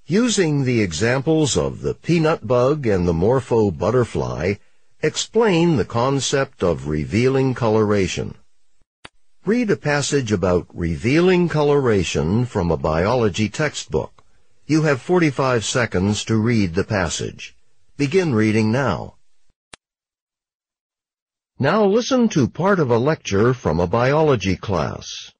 Using the examples of the peanut bug and the morpho butterfly, explain the concept of revealing coloration. Read a passage about revealing coloration from a biology textbook. You have 45 seconds to read the passage. Begin reading now. Now listen to part of a lecture from a biology class.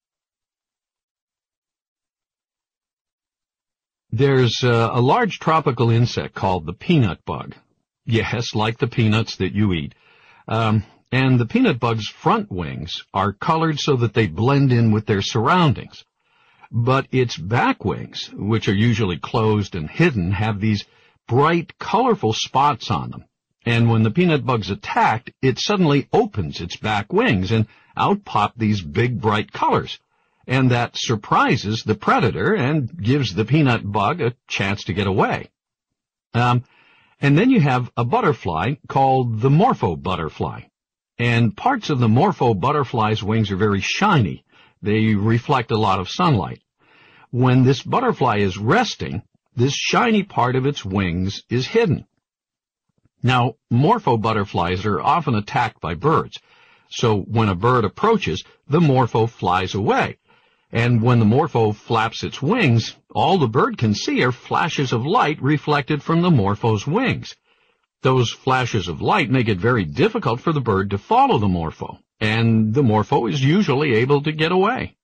There's a large tropical insect called the peanut bug. Yes, like the peanuts that you eat. And the peanut bug's front wings are colored so that they blend in with their surroundings. But its back wings, which are usually closed and hidden, have these bright, colorful spots on them. And when the peanut bug's attacked, it suddenly opens its back wings, and out pop these big, bright colors. And that surprises the predator and gives the peanut bug a chance to get away. And then you have a butterfly called the morpho butterfly. And parts of the morpho butterfly's wings are very shiny. They reflect a lot of sunlight. When this butterfly is resting, this shiny part of its wings is hidden. Now, morpho butterflies are often attacked by birds. So when a bird approaches, the morpho flies away. And when the morpho flaps its wings, all the bird can see are flashes of light reflected from the morpho's wings. Those flashes of light make it very difficult for the bird to follow the morpho, and the morpho is usually able to get away.